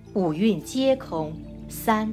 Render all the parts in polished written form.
五蕴皆空3。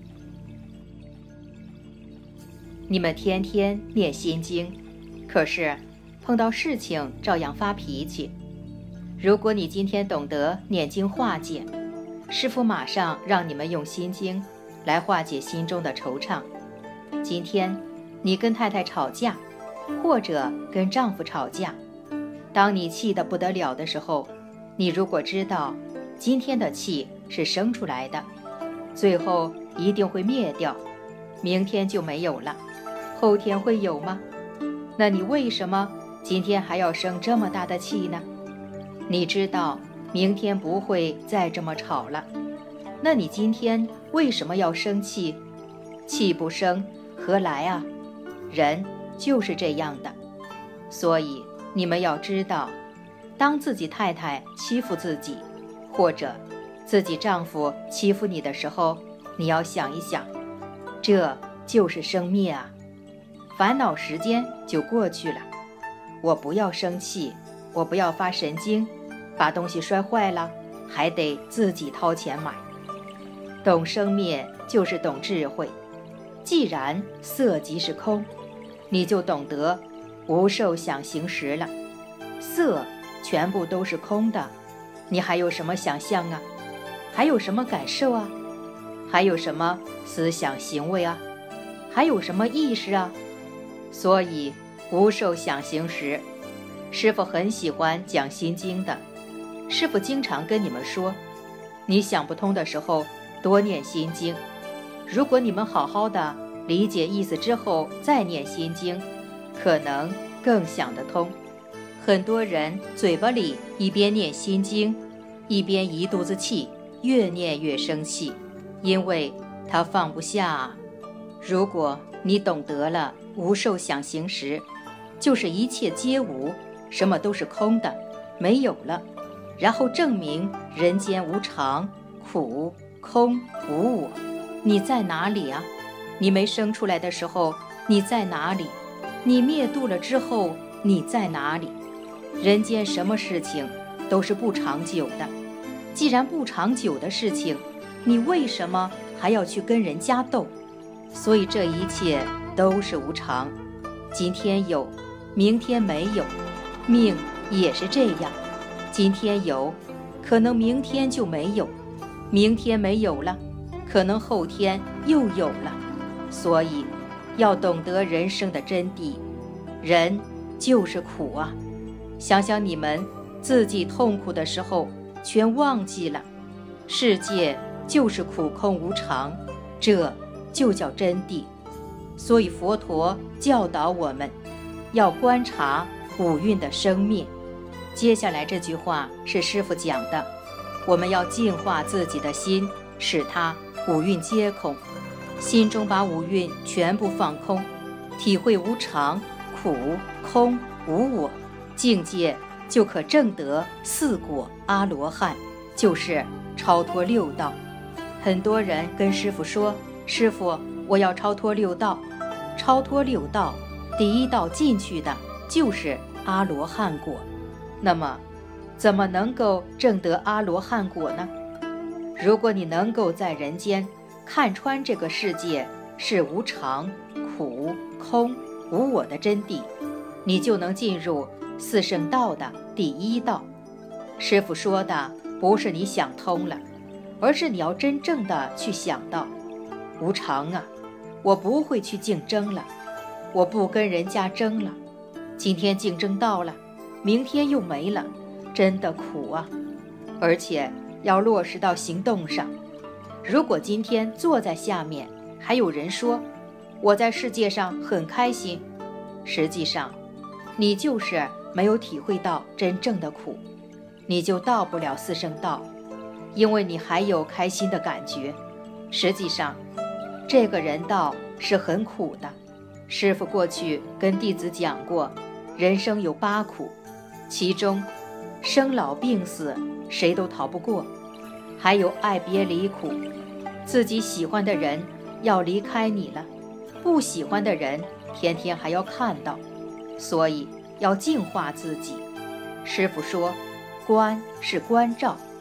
你们天天念心经，可是碰到事情照样发脾气。如果你今天懂得念经化解，师父马上让你们用心经来化解心中的惆怅。今天你跟太太吵架，或者跟丈夫吵架，当你气得不得了的时候，你如果知道今天的气是生出来的，最后一定会灭掉，明天就没有了，后天会有吗？那你为什么今天还要生这么大的气呢？你知道明天不会再这么吵了，那你今天为什么要生气？气不生何来啊？人就是这样的。所以你们要知道，当自己太太欺负自己，或者自己丈夫欺负你的时候，你要想一想，这就是生灭啊。烦恼时间就过去了，我不要生气，我不要发神经，把东西摔坏了还得自己掏钱买。懂生灭就是懂智慧。既然色即是空，你就懂得无受想行识了。色全部都是空的，你还有什么想象啊？还有什么感受啊？还有什么思想行为啊？还有什么意识啊？所以无受想行识。师父很喜欢讲心经的，师父经常跟你们说，你想不通的时候多念心经，如果你们好好的理解意思之后再念心经，可能更想得通。很多人嘴巴里一边念心经，一边一肚子气，越念越生气，因为他放不下啊。如果你懂得了无受想行识，就是一切皆无，什么都是空的，没有了，然后证明人间无常、苦、空、无我。你在哪里啊？你没生出来的时候你在哪里？你灭度了之后你在哪里？人间什么事情都是不长久的，既然不长久的事情，你为什么还要去跟人家斗？所以这一切都是无常，今天有，明天没有，命也是这样，今天有，可能明天就没有，明天没有了，可能后天又有了。所以要懂得人生的真谛，人就是苦啊。想想你们自己痛苦的时候全忘记了，世界就是苦空无常，这就叫真谛。所以佛陀教导我们要观察五蕴的生灭。接下来这句话是师父讲的，我们要净化自己的心，使它五蕴皆空，心中把五蕴全部放空，体会无常、苦、空、无我，境界就可证得四果阿罗汉，就是超脱六道。很多人跟师父说，师父，我要超脱六道。超脱六道，第一道进去的就是阿罗汉果。那么怎么能够证得阿罗汉果呢？如果你能够在人间看穿这个世界是无常、苦、空、无我的真谛，你就能进入四圣道的第一道。师父说的不是你想通了，而是你要真正的去想到无常啊，我不会去竞争了，我不跟人家争了，今天竞争到了，明天又没了，真的苦啊。而且要落实到行动上。如果今天坐在下面还有人说我在世界上很开心，实际上你就是没有体会到真正的苦，你就到不了四圣道，因为你还有开心的感觉。实际上这个人道是很苦的。师父过去跟弟子讲过，人生有8苦，其中生老病死谁都逃不过，还有爱别离苦，自己喜欢的人要离开你了，不喜欢的人天天还要看到，所以要净化自己。师父说，观是关照，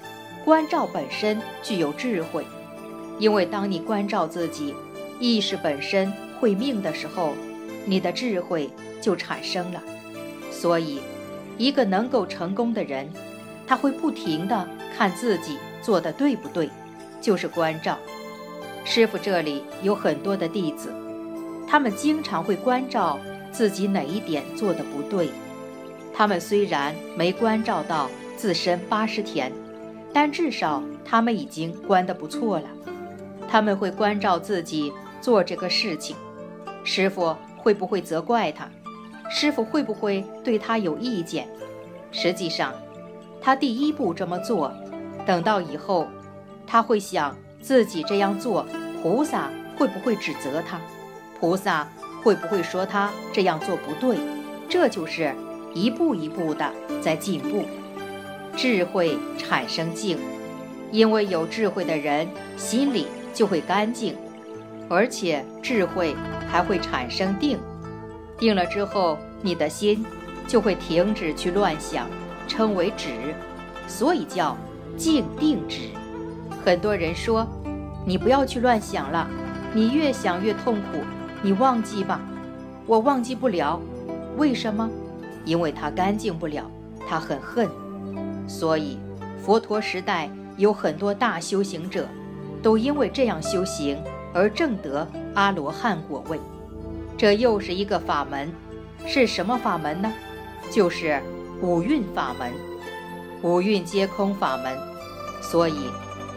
关照本身具有智慧，因为当你关照自己，意识本身会命的时候，你的智慧就产生了。所以，一个能够成功的人，他会不停地看自己做得对不对，就是关照。师父这里有很多的弟子，他们经常会关照自己哪一点做得不对。他们虽然没关照到自身80田，但至少他们已经关得不错了。他们会关照自己做这个事情，师父会不会责怪他？师父会不会对他有意见？实际上，他第一步这么做，等到以后，他会想自己这样做，菩萨会不会指责他？菩萨会不会说他这样做不对？这就是一步一步的在进步。智慧产生静，因为有智慧的人心里就会干净，而且智慧还会产生定。定了之后，你的心就会停止去乱想，称为止，所以叫静定止。很多人说，你不要去乱想了，你越想越痛苦，你忘记吧。我忘记不了，为什么？因为他干净不了，他很恨。所以佛陀时代有很多大修行者，都因为这样修行而证得阿罗汉果位。这又是一个法门，是什么法门呢？就是五蕴法门，五蕴皆空法门。所以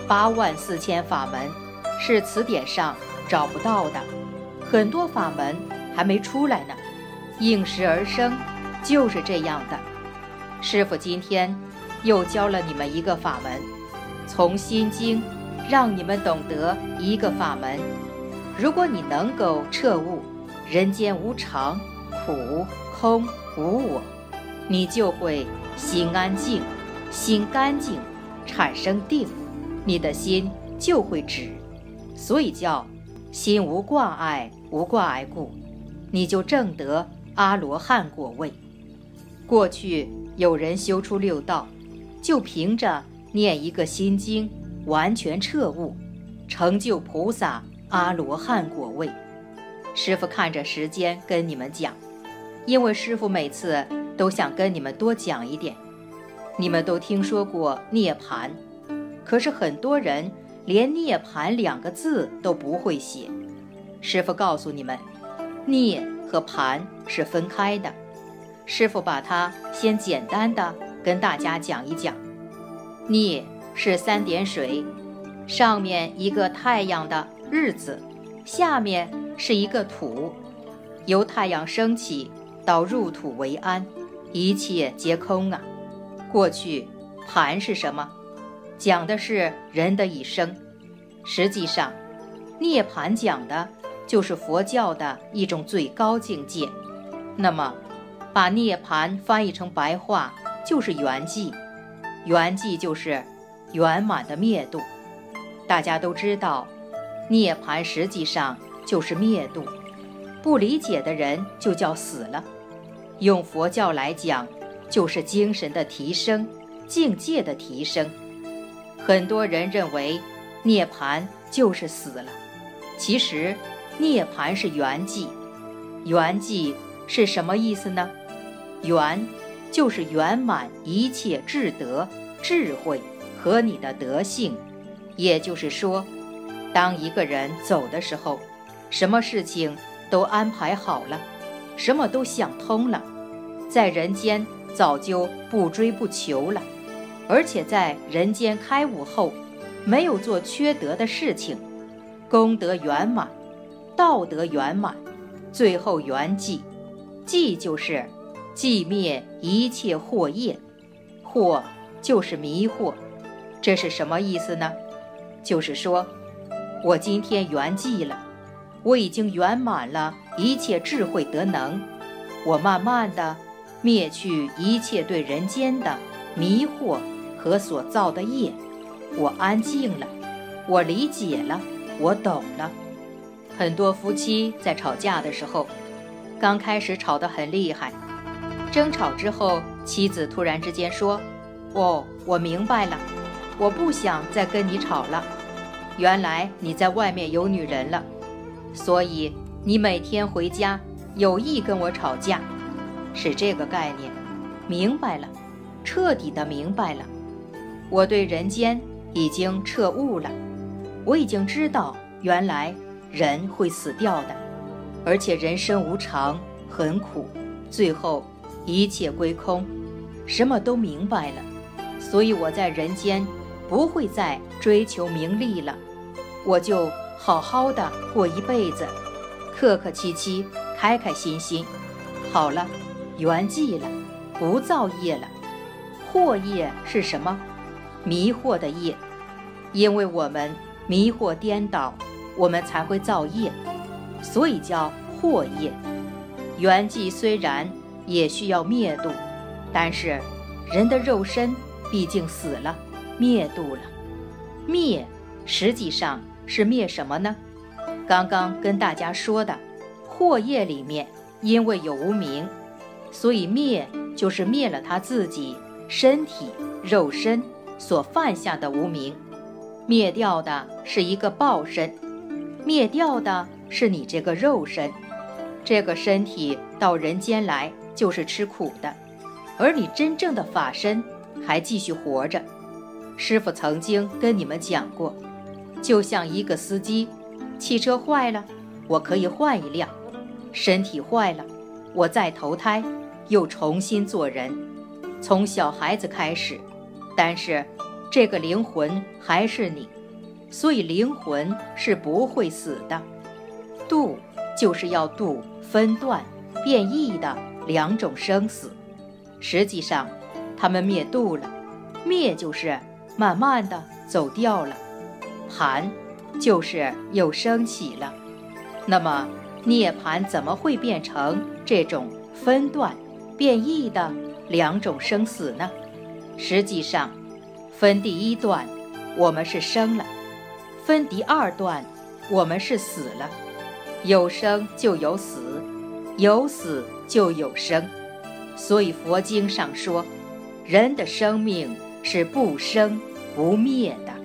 84000法门是词典上找不到的，很多法门还没出来呢，应时而生，就是这样的。师父今天又教了你们一个法门，从心经让你们懂得一个法门。如果你能够彻悟人间无常、苦、空、无我，你就会心安静，心干净，产生定，你的心就会止。所以叫心无挂碍，无挂碍故，你就证得阿罗汉果位。过去有人修出六道，就凭着念一个心经，完全彻悟，成就菩萨阿罗汉果位。师父看着时间跟你们讲，因为师父每次都想跟你们多讲一点。你们都听说过涅槃，可是很多人连涅槃2个字都不会写。师父告诉你们，涅和槃是分开的。师父把它先简单的跟大家讲一讲。涅是3点水，上面一个太阳的日子，下面是一个土，由太阳升起到入土为安，一切皆空啊。过去盘是什么？讲的是人的一生。实际上涅槃讲的就是佛教的一种最高境界。那么把涅槃翻译成白话就是圆寂，圆寂就是圆满的灭度。大家都知道涅槃实际上就是灭度，不理解的人就叫死了。用佛教来讲，就是精神的提升，境界的提升。很多人认为涅槃就是死了，其实涅槃是圆寂。圆寂是什么意思呢？圆就是圆满一切智德、智慧和你的德性。也就是说，当一个人走的时候，什么事情都安排好了，什么都想通了，在人间早就不追不求了，而且在人间开悟后，没有做缺德的事情，功德圆满，道德圆满，最后圆寂。寂就是寂灭一切惑业，惑就是迷惑。这是什么意思呢？就是说，我今天圆寂了，我已经圆满了一切智慧德能，我慢慢的灭去一切对人间的迷惑和所造的业，我安静了，我理解了，我懂了。很多夫妻在吵架的时候，刚开始吵得很厉害，争吵之后，妻子突然之间说：“哦，我明白了。” 我不想再跟你吵了。原来你在外面有女人了，所以你每天回家有意跟我吵架，是这个概念。明白了，彻底的明白了。我对人间已经彻悟了，我已经知道原来人会死掉的，而且人生无常，很苦，最后一切归空，什么都明白了。所以我在人间不会再追求名利了，我就好好的过一辈子，客客气气，开开心心。好了，圆寂了，不造业了。惑业是什么？迷惑的业。因为我们迷惑颠倒，我们才会造业，所以叫惑业。圆寂虽然也需要灭度，但是人的肉身毕竟死了，灭度了。灭实际上是灭什么呢？刚刚跟大家说的，惑业里面因为有无明，所以灭就是灭了他自己身体肉身所犯下的无明。灭掉的是一个报身，灭掉的是你这个肉身。这个身体到人间来就是吃苦的，而你真正的法身还继续活着。师父曾经跟你们讲过，就像一个司机，汽车坏了，我可以换一辆；身体坏了，我再投胎，又重新做人，从小孩子开始。但是这个灵魂还是你，所以灵魂是不会死的。度就是要度分段变异的两种生死，实际上他们灭度了。灭就是慢慢的走掉了，盘就是又升起了。那么涅盘怎么会变成这种分段变异的两种生死呢？实际上分第一段我们是生了，分第二段我们是死了。有生就有死，有死就有生。所以佛经上说，人的生命是不生不灭的。